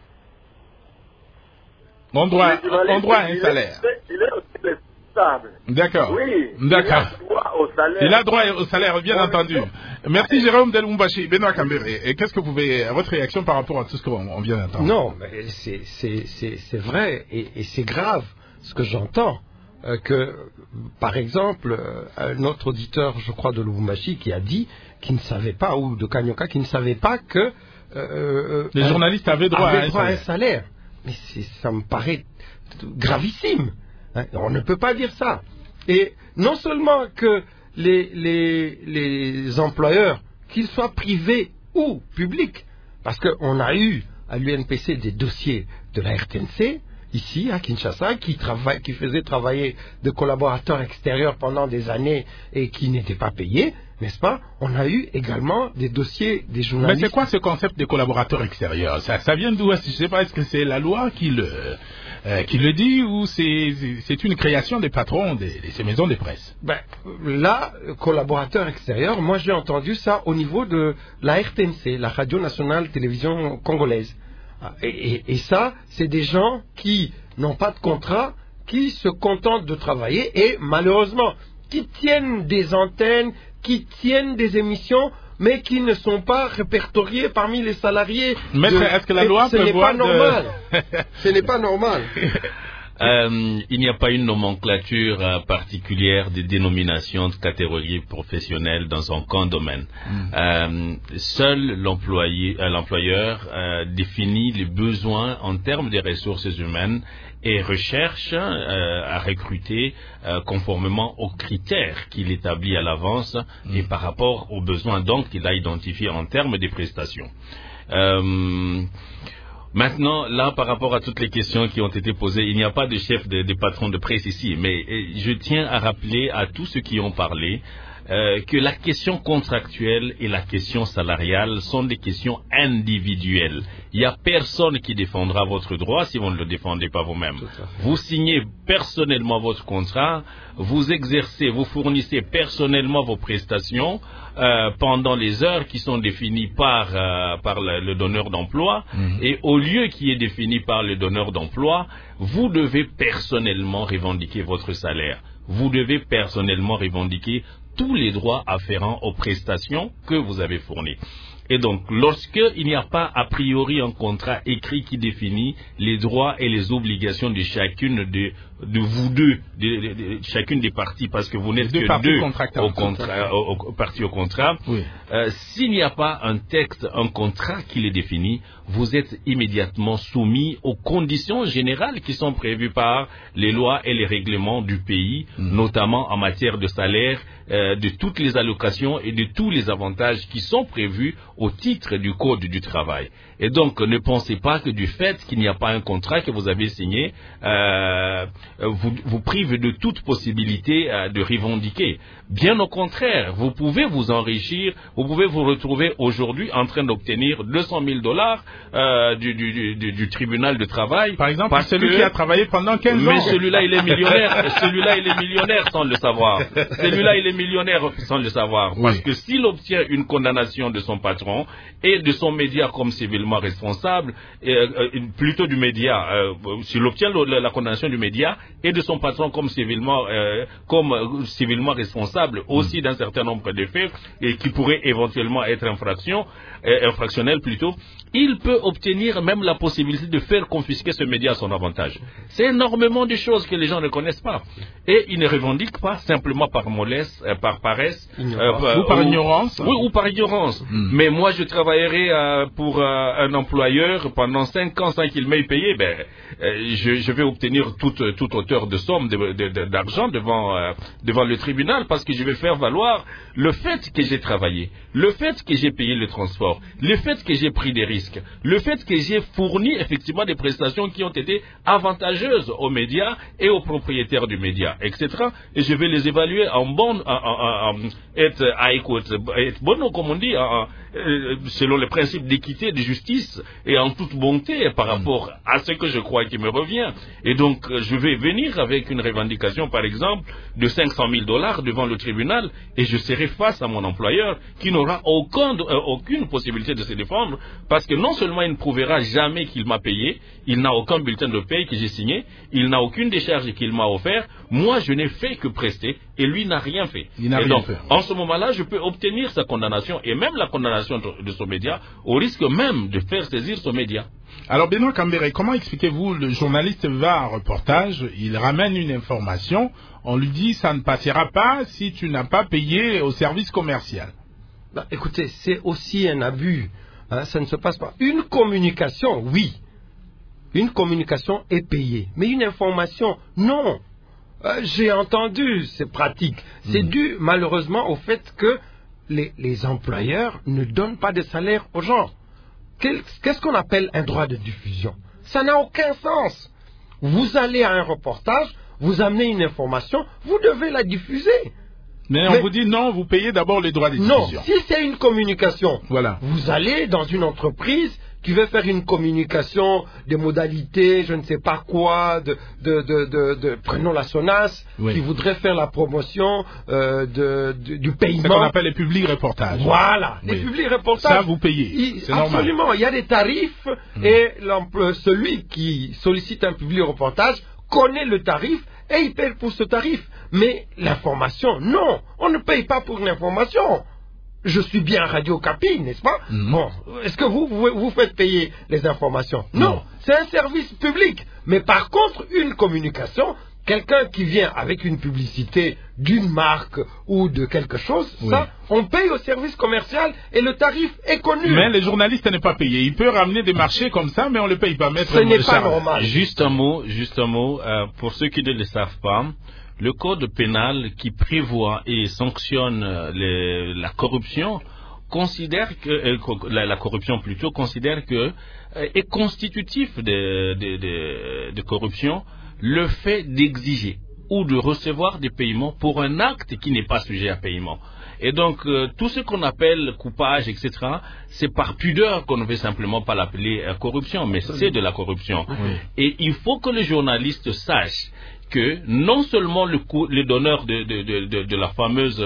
on doit un salaire. Il est aussi responsable. D'accord. Oui. D'accord. Il a droit au salaire. Il a droit au salaire, bien entendu. Merci Jérôme de Lubumbashi. Benoît Cambéré. Et qu'est-ce que vous pouvez, votre réaction par rapport à tout ce qu'on vient d'entendre? Non, mais c'est vrai et c'est grave ce que j'entends. Que, par exemple, un autre auditeur, je crois, de Lubumbashi, qui a dit qu'il ne savait pas, ou de Kanyoka, qui ne savait pas que les journalistes avaient droit à un salaire. Mais ça me paraît gravissime. Hein, on ne peut pas dire ça. Et non seulement que les employeurs, qu'ils soient privés ou publics, parce qu'on a eu à l'UNPC des dossiers de la RTNC, ici à Kinshasa, qui faisait travailler des collaborateurs extérieurs pendant des années et qui n'étaient pas payés, n'est-ce pas? On a eu également des dossiers des journalistes. Mais c'est quoi ce concept de collaborateurs extérieurs? Ça vient d'où? Je ne sais pas, est-ce que c'est la loi qui le dit ou c'est une création des patrons de ces maisons de presse? Là, collaborateurs extérieurs, moi j'ai entendu ça au niveau de la RTNC, la Radio Nationale Télévision Congolaise. Et ça, c'est des gens qui n'ont pas de contrat, qui se contentent de travailler et malheureusement, qui tiennent des antennes, qui tiennent des émissions, mais qui ne sont pas répertoriés parmi les salariés. Maître, est-ce que la loi prévoit Ce n'est pas normal. Il n'y a pas une nomenclature particulière de dénomination de catégorie professionnelle dans aucun domaine. Seul l'employeur définit les besoins en termes des ressources humaines et recherche à recruter conformément aux critères qu'il établit à l'avance et par rapport aux besoins donc qu'il a identifiés en termes des prestations. Maintenant, là, par rapport à toutes les questions qui ont été posées, il n'y a pas de chef de patron de presse ici, mais je tiens à rappeler à tous ceux qui ont parlé que la question contractuelle et la question salariale sont des questions individuelles. Il n'y a personne qui défendra votre droit si vous ne le défendez pas vous-même. Vous signez personnellement votre contrat, vous exercez, vous fournissez personnellement vos prestations pendant les heures qui sont définies par le donneur d'emploi et au lieu qui est défini par le donneur d'emploi, vous devez personnellement revendiquer votre salaire. Vous devez personnellement revendiquer tous les droits afférents aux prestations que vous avez fournies. Et donc, lorsqu'il n'y a pas a priori un contrat écrit qui définit les droits et les obligations de chacune de vous deux, de chacune des parties, parce que vous n'êtes que deux parties au contrat, s'il n'y a pas un texte, un contrat qui les définit, vous êtes immédiatement soumis aux conditions générales qui sont prévues par les lois et les règlements du pays, notamment en matière de salaire, de toutes les allocations et de tous les avantages qui sont prévus au titre du Code du travail. Et donc, ne pensez pas que du fait qu'il n'y a pas un contrat que vous avez signé, vous prive de toute possibilité de revendiquer. Bien au contraire, vous pouvez vous enrichir, vous pouvez vous retrouver aujourd'hui en train d'obtenir $200,000 du tribunal de travail. Par exemple, celui qui a travaillé pendant 15 ans. Mais celui-là, il est millionnaire. Celui-là, il est millionnaire sans le savoir. Celui-là, il est millionnaire sans le savoir. Oui. Parce que s'il obtient une condamnation de son patron et de son média comme civilement responsable, plutôt du média, s'il obtient la condamnation du média et de son patron comme civilement responsable aussi d'un certain nombre de faits et qui pourraient éventuellement être infractionnels plutôt, il peut obtenir même la possibilité de faire confisquer ce média à son avantage. C'est énormément de choses que les gens ne connaissent pas. Et ils ne revendiquent pas simplement par mollesse, par paresse. Ou par ignorance. Oui, ou par ignorance. Mais moi, je travaillerai pour un employeur pendant 5 ans sans qu'il m'ait payé. Je vais obtenir toute hauteur de somme d'argent devant le tribunal parce que je vais faire valoir le fait que j'ai travaillé, le fait que j'ai payé le transport, le fait que j'ai pris des risques, le fait que j'ai fourni effectivement des prestations qui ont été avantageuses aux médias et aux propriétaires du média, etc. Et je vais les évaluer être bonne, comme on dit, selon les principes d'équité, de justice et en toute bonté par rapport à ce que je crois qui me revient. Et donc, je vais venir avec une revendication, par exemple, de $500,000 devant le tribunal et je serai face à mon employeur qui n'aura aucune possibilité de se défendre parce que non seulement il ne prouvera jamais qu'il m'a payé, il n'a aucun bulletin de paye que j'ai signé, il n'a aucune décharge qu'il m'a offert, moi je n'ai fait que prester et lui n'a rien fait. En ce moment-là, je peux obtenir sa condamnation et même la condamnation de son média au risque même de faire saisir son média. Alors Benoît Cambéré, comment expliquez-vous, le journaliste va à un reportage, il ramène une information, on lui dit ça ne passera pas si tu n'as pas payé au service commercial. Écoutez, c'est aussi un abus, ça ne se passe pas. Une communication, oui, une communication est payée, mais une information, non. J'ai entendu ces pratiques, c'est dû malheureusement au fait que les employeurs ne donnent pas de salaire aux gens. Qu'est-ce qu'on appelle un droit de diffusion? Ça n'a aucun sens. Vous allez à un reportage, vous amenez une information, vous devez la diffuser. Mais on vous dit non, vous payez d'abord les droits de diffusion. Non, si c'est une communication, voilà. Vous allez dans une entreprise qui veut faire une communication des modalités, je ne sais pas quoi, prenons la SONAS, qui voudrait faire la promotion du paiement. C'est ce qu'on appelle les publics reportages. Voilà, les publics reportages. Ça, vous payez, c'est normal. Absolument, il y a des tarifs et celui qui sollicite un public reportage connaît le tarif et il paye pour ce tarif. Mais l'information, non, on ne paye pas pour l'information. Je suis bien Radio Capi, n'est-ce pas? Bon, est-ce que vous faites payer les informations? Non, c'est un service public. Mais par contre, une communication, quelqu'un qui vient avec une publicité d'une marque ou de quelque chose, ça, on paye au service commercial et le tarif est connu. Mais les journalistes n'est pas payé. Il peut ramener des marchés comme ça, mais on ne le paye pas. Ce n'est pas normal. Juste un mot, pour ceux qui ne le savent pas. Le code pénal qui prévoit et sanctionne la corruption considère que la corruption plutôt considère que est constitutif de corruption le fait d'exiger ou de recevoir des paiements pour un acte qui n'est pas sujet à paiement. Et donc, tout ce qu'on appelle coupage, etc., c'est par pudeur qu'on ne veut simplement pas l'appeler corruption, mais c'est de la corruption. Et il faut que le journaliste sache que non seulement le donneur de la fameuse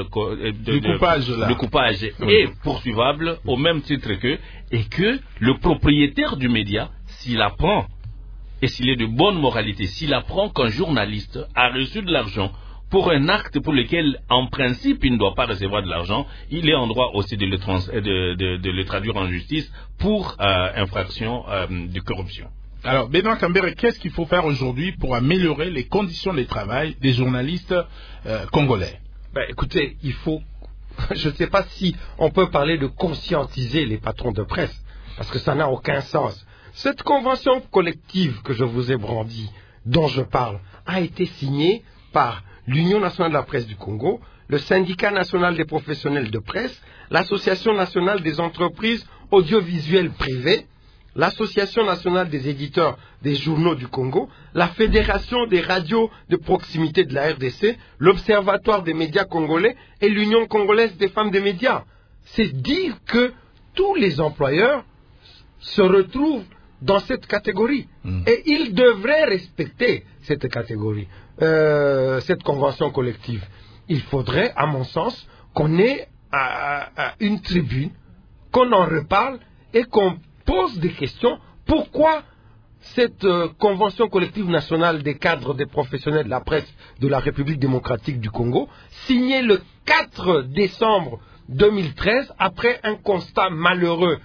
le coupage est poursuivable au même titre et que le propriétaire du média, s'il apprend, et s'il est de bonne moralité, s'il apprend qu'un journaliste a reçu de l'argent pour un acte pour lequel, en principe, il ne doit pas recevoir de l'argent, il est en droit aussi de le traduire en justice pour infraction de corruption. Alors, Benoît Cambéré, qu'est-ce qu'il faut faire aujourd'hui pour améliorer les conditions de travail des journalistes congolais? Écoutez, il faut, je ne sais pas si on peut parler de conscientiser les patrons de presse, parce que ça n'a aucun sens. Cette convention collective que je vous ai brandie, dont je parle, a été signée par l'Union nationale de la presse du Congo, le Syndicat national des professionnels de presse, l'Association nationale des entreprises audiovisuelles privées, l'Association nationale des éditeurs des journaux du Congo, la Fédération des radios de proximité de la RDC, l'Observatoire des médias congolais et l'Union congolaise des femmes des médias. C'est dire que tous les employeurs se retrouvent dans cette catégorie. Et ils devraient respecter cette catégorie, cette convention collective. Il faudrait, à mon sens, qu'on ait une tribune, qu'on en reparle et qu'on pose des questions. Pourquoi cette convention collective nationale des cadres des professionnels de la presse de la République démocratique du Congo, signée le 4 décembre 2013, après un constat malheureux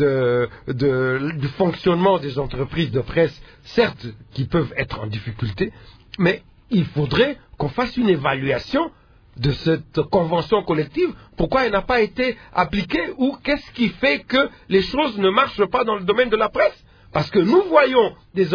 du fonctionnement des entreprises de presse, certes, qui peuvent être en difficulté, mais il faudrait qu'on fasse une évaluation de cette convention collective, pourquoi elle n'a pas été appliquée, ou qu'est-ce qui fait que les choses ne marchent pas dans le domaine de la presse. Parce que nous voyons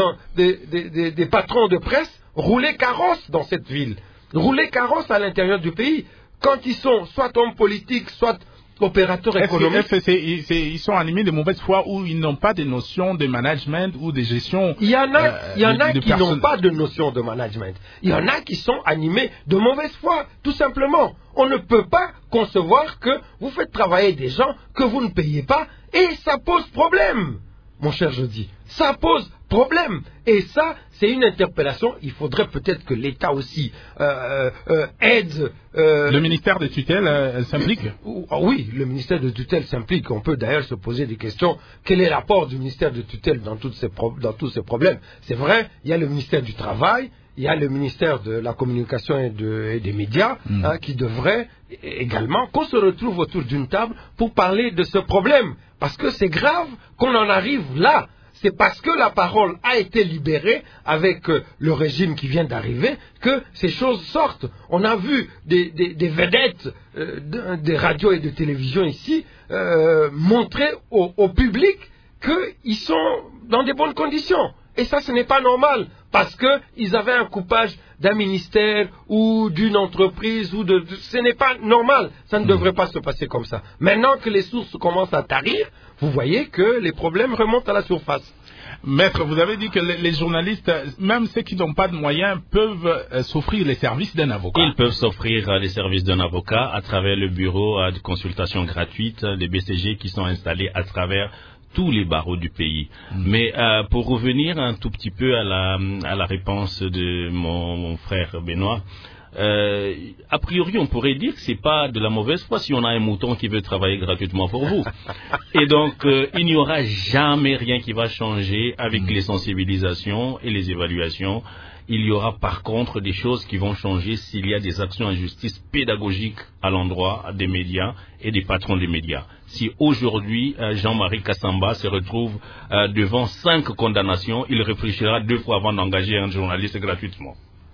des patrons de presse rouler carrosse dans cette ville, rouler carrosse à l'intérieur du pays, quand ils sont soit hommes politiques, soit opérateurs économiques. Ils sont animés de mauvaise foi ou ils n'ont pas de notion de management ou de gestion. Il y en a qui n'ont pas de notion de management. Il y en a qui sont animés de mauvaise foi, tout simplement. On ne peut pas concevoir que vous faites travailler des gens que vous ne payez pas et ça pose problème. Mon cher Jody, ça pose problème. Et ça, c'est une interpellation. Il faudrait peut-être que l'État aussi aide. Le ministère de tutelle s'implique ? Oui, le ministère de tutelle s'implique. On peut d'ailleurs se poser des questions. Quel est l'apport du ministère de tutelle dans tous ces problèmes ? C'est vrai, il y a le ministère du Travail, il y a le ministère de la Communication et des Médias, qui devrait également qu'on se retrouve autour d'une table pour parler de ce problème. Parce que c'est grave qu'on en arrive là. C'est parce que la parole a été libérée avec le régime qui vient d'arriver que ces choses sortent. On a vu des vedettes des radios et de télévision ici montrer au public qu'ils sont dans des bonnes conditions. Et ça, ce n'est pas normal, parce qu'ils avaient un coupage d'un ministère ou d'une entreprise. Ce n'est pas normal, ça ne devrait pas se passer comme ça. Maintenant que les sources commencent à tarir, vous voyez que les problèmes remontent à la surface. Maître, vous avez dit que les journalistes, même ceux qui n'ont pas de moyens, peuvent s'offrir les services d'un avocat. Ils peuvent s'offrir les services d'un avocat à travers le bureau de consultation gratuite, les BCG qui sont installés à travers tous les barreaux du pays. Mais pour revenir un tout petit peu à la réponse de mon frère Benoît, a priori on pourrait dire que c'est pas de la mauvaise foi si on a un mouton qui veut travailler gratuitement pour vous. Et donc il n'y aura jamais rien qui va changer avec les sensibilisations et les évaluations. Il y aura par contre des choses qui vont changer s'il y a des actions en justice pédagogiques à l'endroit des médias et des patrons des médias. Si aujourd'hui Jean-Marie Kassamba se retrouve devant 5 condamnations, il réfléchira 2 fois avant d'engager un journaliste gratuitement.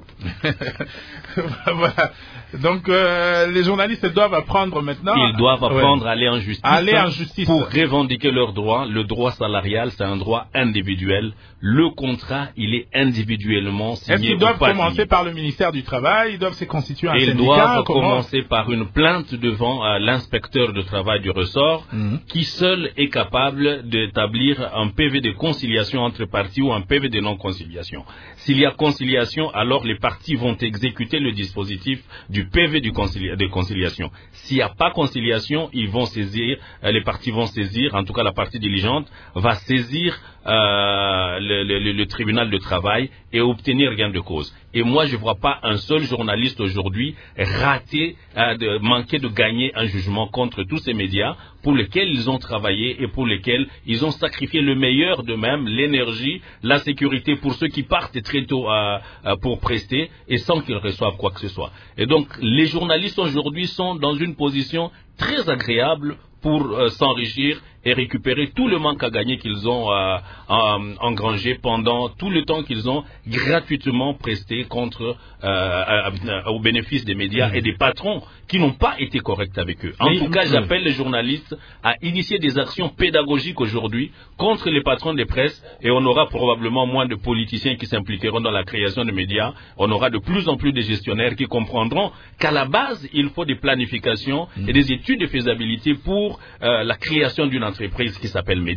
Voilà. Donc les journalistes doivent apprendre maintenant. Ils doivent apprendre à aller en justice, pour revendiquer leurs droits. Le droit salarial, c'est un droit individuel. Le contrat, il est individuellement signé. Est-ce qu'ils doivent commencer par le ministère du Travail? Ils doivent se constituer un syndicat? Ils doivent commencer par une plainte devant l'inspecteur de travail du ressort, qui seul est capable d'établir un PV de conciliation entre parties ou un PV de non-conciliation. S'il y a conciliation, alors les parties vont exécuter le dispositif du PV de conciliation. S'il n'y a pas conciliation, les parties vont saisir, en tout cas la partie diligente va saisir le tribunal de travail et obtenir gain de cause. Et moi, je ne vois pas un seul journaliste aujourd'hui manquer de gagner un jugement contre tous ces médias pour lesquels ils ont travaillé et pour lesquels ils ont sacrifié le meilleur d'eux-mêmes, l'énergie, la sécurité pour ceux qui partent très tôt pour prester et sans qu'ils reçoivent quoi que ce soit. Et donc, les journalistes aujourd'hui sont dans une position très agréable pour s'enrichir et récupérer tout le manque à gagner qu'ils ont engrangé pendant tout le temps qu'ils ont gratuitement presté au bénéfice des médias et des patrons qui n'ont pas été corrects avec eux. En tout cas, j'appelle les journalistes à initier des actions pédagogiques aujourd'hui contre les patrons des presses et on aura probablement moins de politiciens qui s'impliqueront dans la création de médias. On aura de plus en plus de gestionnaires qui comprendront qu'à la base, il faut des planifications et des études de faisabilité pour la création d'une entreprise qui s'appelle Média.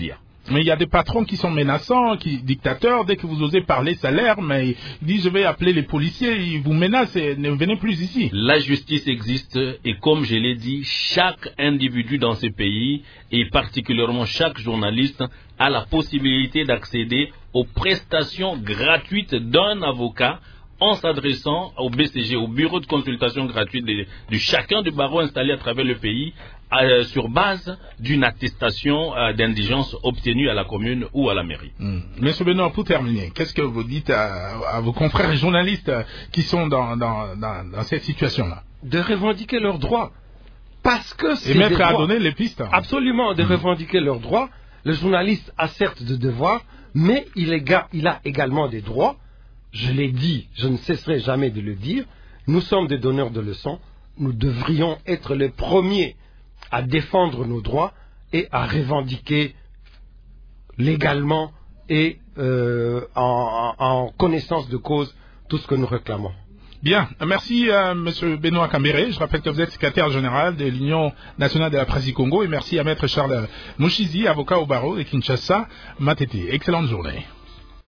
Mais il y a des patrons qui sont menaçants, dictateurs, dès que vous osez parler salaire, mais ils disent je vais appeler les policiers, ils vous menacent et ne venez plus ici. La justice existe et comme je l'ai dit, chaque individu dans ce pays et particulièrement chaque journaliste a la possibilité d'accéder aux prestations gratuites d'un avocat en s'adressant au BCG, au bureau de consultation gratuite de chacun des barreaux installés à travers le pays, sur base d'une attestation d'indigence obtenue à la commune ou à la mairie. Monsieur Benoît, pour terminer, qu'est-ce que vous dites à vos confrères journalistes qui sont dans cette situation-là? De revendiquer leurs droits. Parce que c'est et mettre à donner les pistes. Absolument, de revendiquer leurs droits. Le journaliste a certes des devoirs, mais il a également des droits. Je l'ai dit, je ne cesserai jamais de le dire. Nous sommes des donneurs de leçons. Nous devrions être les premiers à défendre nos droits et à revendiquer légalement et en connaissance de cause tout ce que nous réclamons. Bien, merci Monsieur Benoît Kambere. Je rappelle que vous êtes secrétaire général de l'Union nationale de la presse du Congo et merci à Maître Charles Mouchizi, avocat au barreau de Kinshasa, Matete. Excellente journée.